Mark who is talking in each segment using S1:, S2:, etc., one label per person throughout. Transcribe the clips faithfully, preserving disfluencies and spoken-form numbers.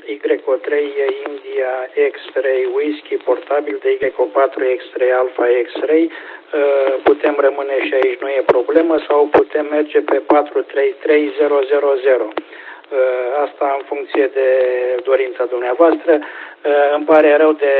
S1: Y O trei India X-Ray Whisky portabil de Y O patru X-Ray Alpha X-Ray. Putem rămâne și aici, nu e problemă, sau putem merge pe patru trei trei zero zero zero. Asta în funcție de dorința dumneavoastră. Îmi pare rău de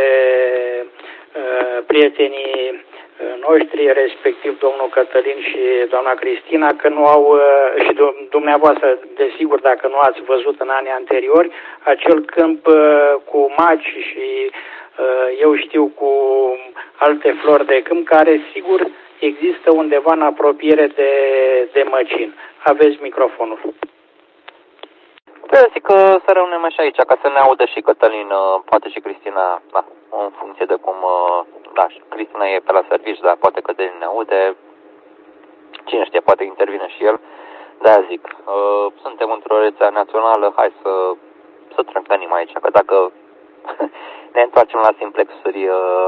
S1: prietenii noștri, respectiv domnul Cătălin și doamna Cristina, că nu au, și dumneavoastră, desigur, dacă nu ați văzut în anii anteriori, acel câmp cu maci și eu știu cu alte flori de câmp, care sigur există undeva în apropiere de, de Măcin. Aveți microfonul.
S2: Da, zic că să rămânem așa aici, ca să ne audă și Cătălin, poate și Cristina, da, în funcție de cum, da, Cristina e pe la serviciu, dar poate Cătălin ne aude, cine știe, poate intervine și el. De-aia zic, suntem într-o rețea națională, hai să, să trâncănim aici, că dacă ne întoarcem la simplexuri,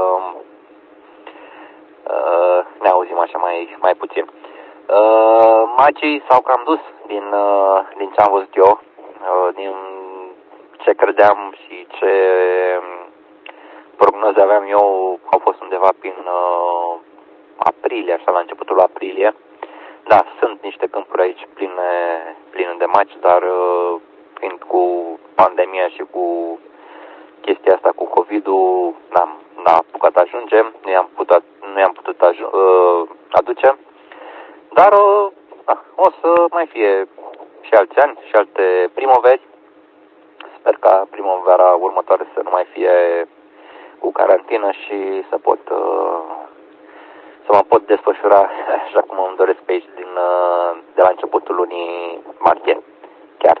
S2: ne auzim așa mai, mai puțin. Magii s-au cam dus din, din ce am văzut eu, din ce credeam și ce prognoze aveam eu, au fost undeva prin uh, aprilie, așa la începutul aprilie. Da, sunt niște câmpuri aici pline, pline de maci, dar uh, fiind cu pandemia și cu chestia asta cu COVID-ul, n-am, n-am apucat ajunge, nu i-am putut, nu i-am putut aju- uh, aduce, dar uh, da, o să mai fie și alți ani și alte primăveri. Sper ca primăvara următoare să nu mai fie cu carantină și să pot să mă pot desfășura așa cum îmi doresc pe aici din, de la începutul lunii martie. Chiar.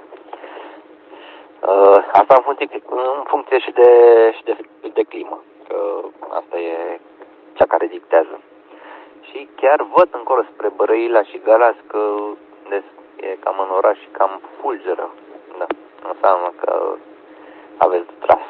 S2: Asta în funcție, în funcție și de, și de, de climă, că asta e cea care dictează. Și chiar văd încolo spre Bărăila și Galați că e cam în oraș și cam fulgeră. Da, înseamnă că aveți de tras.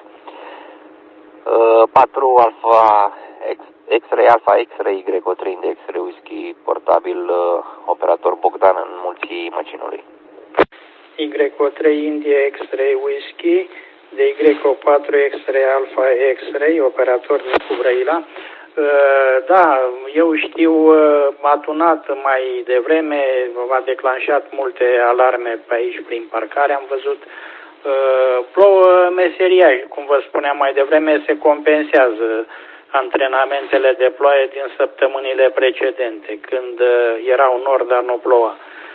S2: patru Alpha X-Ray Alpha X-Ray Y O trei de X-Ray Whisky portabil, operator Bogdan în Mulții Măcinului.
S1: Y O trei India X-Ray Whisky de Y O patru X-Ray Alpha X-Ray, operator Nicu Brăila. Da, eu știu, m-a tunat mai devreme, a declanșat multe alarme pe aici prin parcare, am văzut. Plouă meseriaș, cum vă spuneam mai devreme, se compensează antrenamentele de ploaie din săptămânile precedente, când erau nord, dar nu ploua.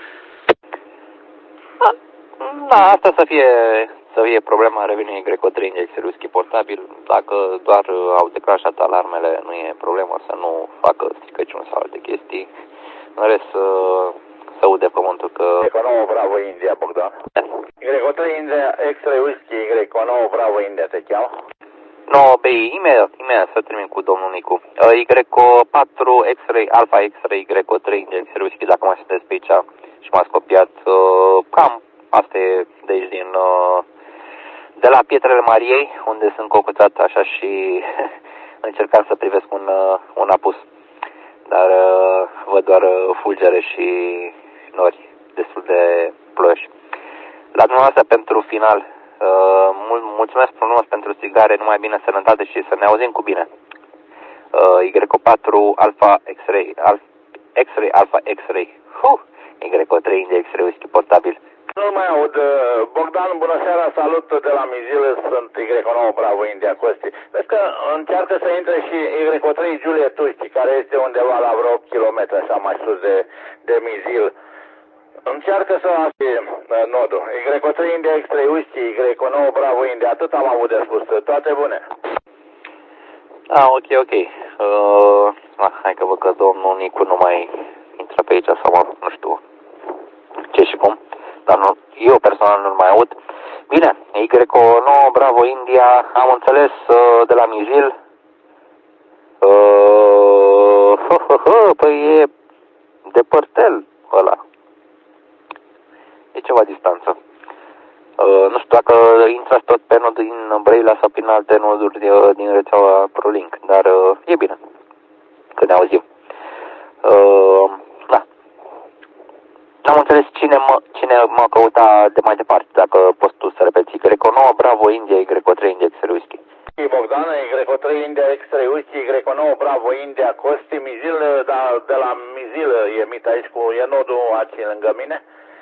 S2: Da, asta să fie, să fie problema revenii Y O trei Injecție Whisky portabil. Dacă doar au declanșat alarmele, nu e problemă, să nu facă stricăciuni sau alte chestii. În rest, să, să ude pământul că...
S3: Y O nouă Bravo India, Bogdan. Y O trei India X-Ray Whisky, Y O nouă Bravo India, te cheamă?
S2: No, pe e-mail, e-mail, să termin cu domnul Nicu. Y O patru X-Ray Alpha X-Ray Y O trei Injecție Whisky, dacă mai sunteți pe aici și m-ați copiat, cam asta e de aici din... de la Pietrele Mariei, unde sunt cocuțat așa și încercam să privesc un, un apus. Dar văd doar fulgere și nori destul de ploioși. La dumneavoastră pentru final, mul mulțumesc frumos pentru țigare, numai bine, sănătate și să ne auzim cu bine. Y O patru Alpha X-Ray X-Ray Alpha X-Ray Y O trei X-Ray Whisky portabil.
S3: Nu mai aud. Bogdan, bună seara, salut de la Mizil, sunt Y O nouă Bravo India Costi. Vezi că încearcă să intre și Y O trei Juliet Whisky, care este undeva la vreo opt kilometri, așa mai sus de, de Mizil. Încearcă să fie nodul. Y O trei India X-Ray Whisky, Y O nouă Bravo India, atât am avut de spus. Toate bune.
S2: Ah, ok, ok. Uh, ah, hai că văd că domnul Nicu nu mai intră pe aici sau mă, nu știu ce și cum. Dar nu, eu personal nu mai aud. Bine, Y O nouă Bravo India, am înțeles uh, de la Mizil. Uh, hă, hă, hă, păi e depărtel ăla. E ceva distanță. Uh, nu știu dacă intrați tot pe nodul din Brăila sau prin alte noduri din, din rețeaua ProLink, dar uh, e bine că ne auzim. Uh, da. N-am înțeles cine mă, cine mă căuta de mai departe, dacă poți tu să repeți. Greco nouă, Bravo, India, Y trei, India, X-ray, Whisky.
S3: Bogdan, Y trei, India, X-ray, Whisky, Greco nouă, Bravo, India, Costi, Mizil, da, de la Mizil e mit aici, cu, e nodul aici lângă mine.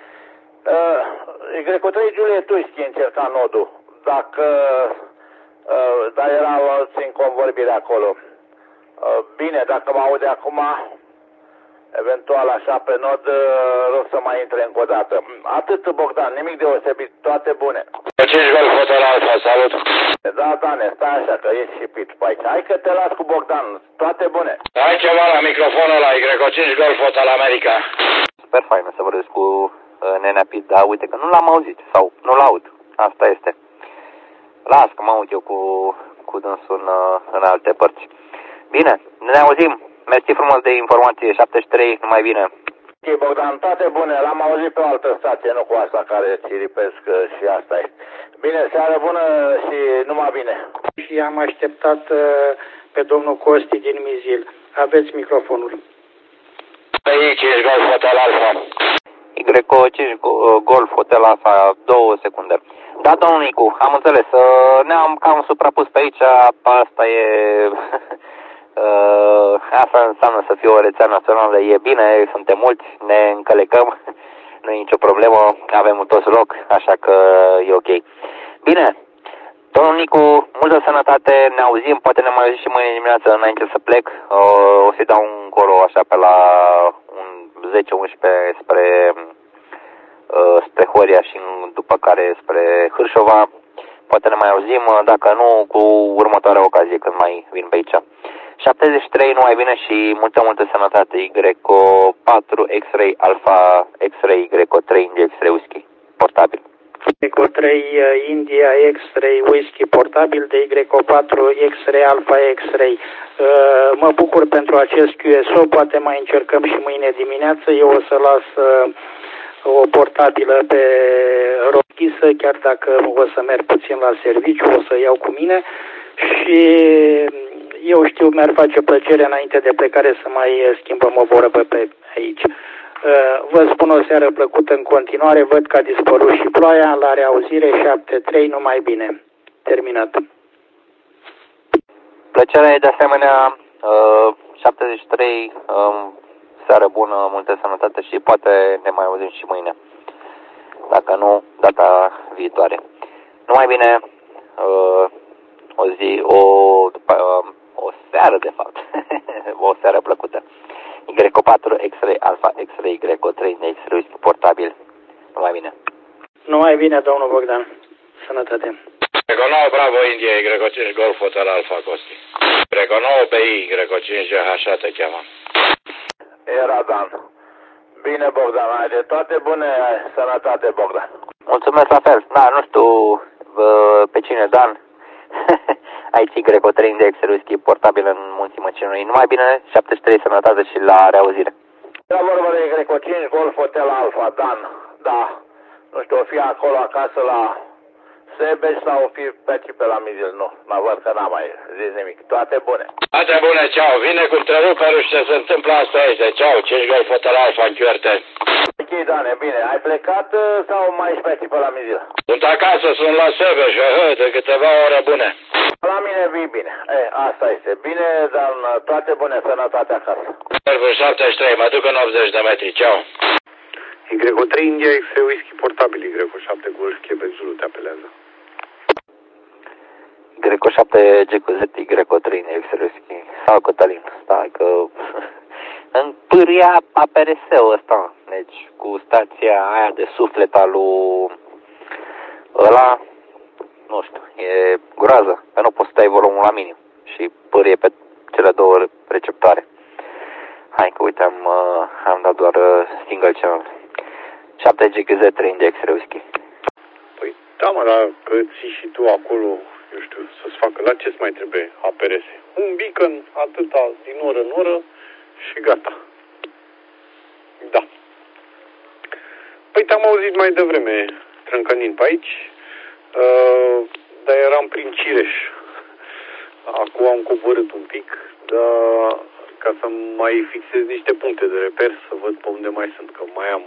S3: Uh, Y trei, Juliet Whisky încerca nodul, dacă, uh, dar erau alți în convorbire acolo. Uh, bine, dacă mă aude acum, eventual așa pe nod, rog să mai intre încă o dată. Atât, Bogdan, nimic deosebit, toate bune.
S4: cinci Golf Hotel Alfa, salut!
S3: Da, Dane, stai așa că ești și pit pe aici. Hai că te las cu Bogdan, toate bune.
S4: Ai ceva la microfonul la Y cinci Golf Hotel America.
S2: Super fain să vorbesc cu uh, Nenea Pit, dar uite că nu l-am auzit sau nu l-aud. Asta este. Las că mă aud eu cu, cu dânsul în, în alte părți. Bine, ne auzim. Mersi frumos de informație, șaptezeci și trei, numai bine.
S3: Ok, Bogdan, toate bune, l-am auzit pe o altă stație, nu cu asta care ciripesc și asta e. Bine, seară bună și numai bine.
S1: Și am așteptat uh, pe domnul Costi din Mizil. Aveți microfonul.
S4: Y cinci Golf Hotel Alfa.
S2: Y cinci Golf Hotel Alfa, două secunde. Da, domnul Nicu, am înțeles. Ne-am cam suprapus pe aici, asta e... Uh, asta înseamnă să fie o rețea națională, e bine, suntem mulți, ne încălecăm, nu e nicio problemă, avem toți loc, așa că e ok. Bine, domnul Nicu, multă sănătate, ne auzim, poate ne mai auzim și mâine dimineață înainte să plec, uh, o să-i dau un coro așa pe la un zece unsprezece spre, uh, spre Horia și după care spre Hârșova, poate ne mai auzim, dacă nu, cu următoarea ocazie când mai vin pe aici. șaptezeci și trei, numai bine și multă, multă sănătate. Y patru, X-ray, Alpha, X-ray, Y trei, India, X-ray, Whisky, portabil.
S1: Y trei, India, X-ray, Whisky, portabil de Y patru, X-ray, Alpha, X-ray. Mă bucur pentru acest Q S O, poate mai încercăm și mâine dimineață. Eu o să las o portabilă pe rochisă, chiar dacă o să merg puțin la serviciu, o să iau cu mine și... Eu știu, mi-ar face plăcere înainte de plecare să mai schimbăm o vorbă pe aici. Vă spun o seară plăcută în continuare, văd că a dispărut și ploaia, la reauzire șapte trei, numai bine. Terminat.
S2: Plăcerea e de asemenea șaptezeci și trei, seară bună, multă sănătate și poate ne mai auzim și mâine. Dacă nu, data viitoare. Numai bine, o zi, o... După, o seară, de fapt. O seară plăcută. Y patru, X-ray, Alpha, X-ray, Y trei, X-ray, portabil. Numai bine.
S1: Numai bine, domnul Bogdan. Sănătate.
S4: Greco nouă, Bravo, India, Y cinci Golf Hotel Alpha, Costi. Greco nouă pe I, Y cinci, așa te cheamă.
S3: Era Dan. Bine, Bogdan, ai de toate bune, sănătate, Bogdan.
S2: Mulțumesc la fel. Da, nu știu pe cine, Dan. Aici Y trei, India, X-ray, Whisky, portabil în Munții Măcinului. Numai bine, șaptezeci și trei, sănătate și la reauzire.
S3: Era vorba de Y cinci Golf Hotel Alpha, Dan. Da. Nu știu, o fi acolo acasă la Sebeș sau o fi pe aici pe la Mizil. Nu, mă văd că n-am mai zis nimic. Toate bune.
S4: Toate bune, ceau. Vine cu întreruperul și ce se întâmplă asta este. Ceau, cinci Golf Hotel Alpha în Q R T.
S3: Ok, Dane, bine. Ai plecat sau mai ești pe aici pe la Mizil?
S4: Sunt acasă, sunt la Sebeș, de câteva ore bune.
S3: La mine vii bine. E, asta este. Bine, dar toate bune, sănătate acasă.
S4: Servul șaptezeci și trei, mă duc în optzeci de metri, ceau.
S5: Y trei, India, X-ray, Whisky, portabil, Y șapte, Golf, Quebec, Zulu, te apelează.
S2: Y șapte, G Q Z, Y trei, India, X-ray, Whisky. Sau Cătălin, stai că... În pâria A P R S-ul ăsta, deci cu stația aia de suflet al lui ăla, nu știu, e groază, că nu poți să dai volumul la minim și pârie pe cele două receptoare. Hai că uite, am, am dat doar single channel. șapte G Q Z trei India X-ray Whisky.
S5: Păi da, mă, dar că ții și tu acolo, eu știu, să-ți facă, la ce-ți mai trebuie A P R S? Un beacon, atâta, din oră în oră și gata. Da. Păi te-am auzit mai devreme trâncănind pe aici, uh, dar eram prin Cireș. Acum am coborât un pic, dar ca să mai fixez niște puncte de reper, să văd pe unde mai sunt, că mai am încă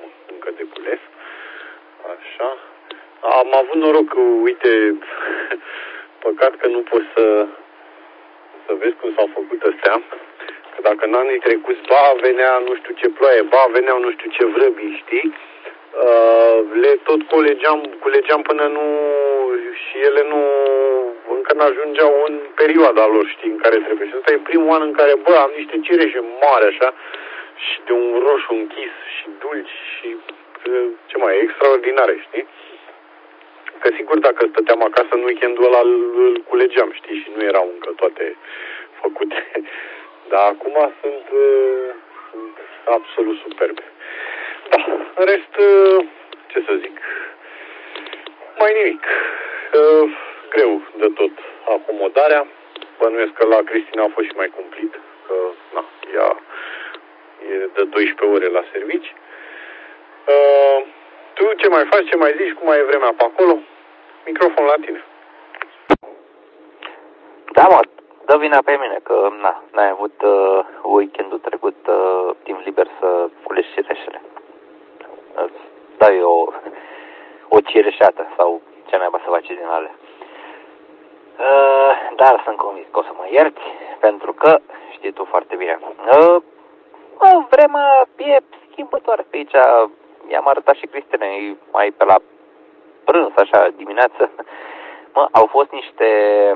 S5: încă de cules. Așa. Am avut noroc că, uite, păcat că nu poți să, să vezi cum s-au făcut astea. Că dacă în anii trecuți, ba, venea nu știu ce ploaie, ba, veneau nu știu ce vrăbii, știi? Uh, le tot culegeam, culegeam până nu... și ele nu... încă n-ajungeau în perioada lor, știi, în care trebuie. Și ăsta e primul an în care, bă, am niște cireșe mari, așa, și de un roșu închis și dulci și ce mai, extraordinare, știi? Că sigur dacă stăteam acasă în weekendul ăla îl culegeam, știi, și nu erau încă toate făcute. Dar acum sunt, sunt absolut superbe. Da, în rest, ce să zic, mai nimic. Greu de tot acomodarea. Bănuiesc că la Cristina a fost și mai cumplit, că na, ea e de doisprezece ore la servici. Uh, tu ce mai faci, ce mai zici, cum mai e vremea pe acolo? Microfon la tine.
S2: Da, mă, dă vina pe mine, că na, n-ai avut uh, weekendul trecut uh, timp liber să culești cireșele. Îți dai o, o cireșată sau ce naiba să faci din ale. Uh, dar sunt convins că o să mă ierți, pentru că știi tu foarte bine. Uh, uh, vremea e schimbătoare pe aici. I-am arătat și Cristinei mai pe la prânz, așa, dimineață. Mă, au fost niște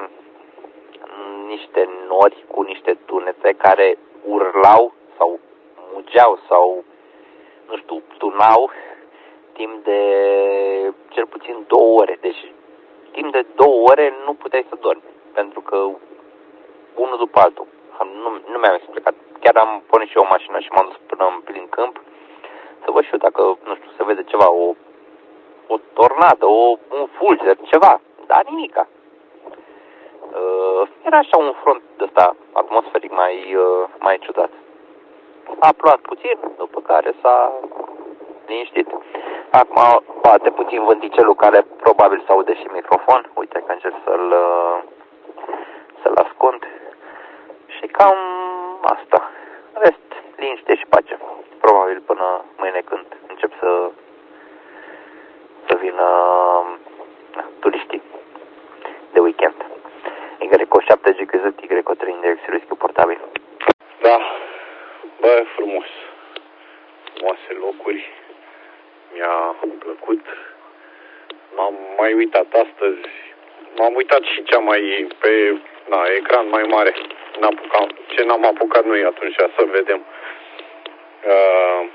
S2: niște nori cu niște tunete care urlau sau mugeau sau, nu știu, tunau timp de cel puțin două ore. Deci, timp de două ore nu puteai să dormi, pentru că unul după altul. Nu, nu mi-am explicat. Chiar am pornit și eu o mașină și m-am dus până în plin câmp să văd și eu dacă, nu știu, se vede ceva, o, o tornadă, o, un fulger, ceva, dar nimica. Uh, era așa un front ăsta atmosferic mai, uh, mai ciudat. A plouat puțin, după care s-a liniștit. Acum bate puțin vânticelul care probabil se aude și microfon. Uite că încerc să-l uh, să-l ascund. Și cam asta. Rest, liniște și pace. Probabil până mâine când încep să să vină uh, turiștii de weekend. Y șapte G Q Z, Y trei index risc portabil.
S5: Da, bă, frumos. Frumoase locuri. Mi-a plăcut. M-am mai uitat astăzi. M-am uitat și cea mai pe na, ecran mai mare. N-apucam, ce n-am apucat noi atunci să vedem uh,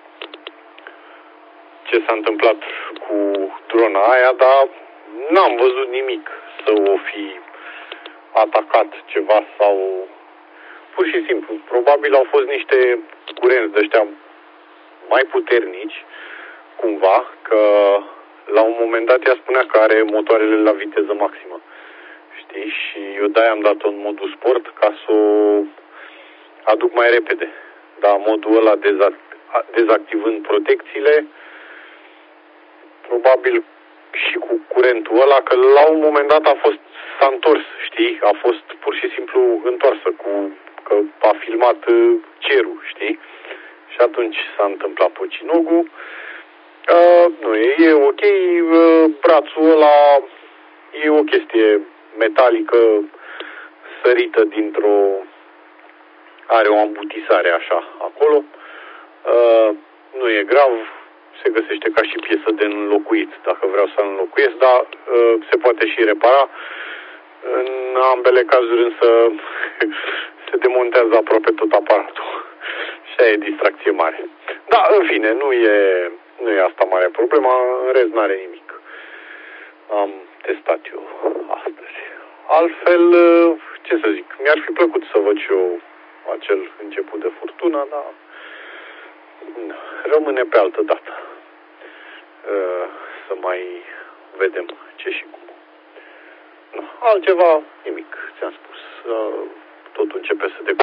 S5: ce s-a întâmplat cu drona aia, dar n-am văzut nimic să o fi atacat ceva sau pur și simplu. Probabil au fost niște curenți de ăștia mai puternici, cumva, că la un moment dat ea spunea că are motoarele la viteză maximă. Știi? Și eu de-aia am dat-o în modul sport ca să o aduc mai repede. Dar modul ăla dezact- dezactivând protecțiile, probabil și cu curentul ăla, că la un moment dat a fost, s-a întors, știi? A fost pur și simplu întoarsă cu, că a filmat cerul, știi? Și atunci s-a întâmplat pocinogul. Uh, nu, e, e ok, uh, brațul ăla e o chestie metalică sărită dintr-o, are o ambutisare așa acolo. Uh, nu e grav, se găsește ca și piesă de înlocuit, dacă vreau să înlocuiesc, dar uh, se poate și repara. În ambele cazuri însă se demontează aproape tot aparatul. Și aia e distracție mare. Da, în fine, nu e, nu e asta mare problema, în rest n-are nimic. Am testat eu astăzi. Altfel, ce să zic, mi-ar fi plăcut să văd și eu acel început de furtună, dar rămâne pe altă dată. Să mai vedem ce și cum. Altceva, nimic, ți-am spus. Totul începe să decurgă.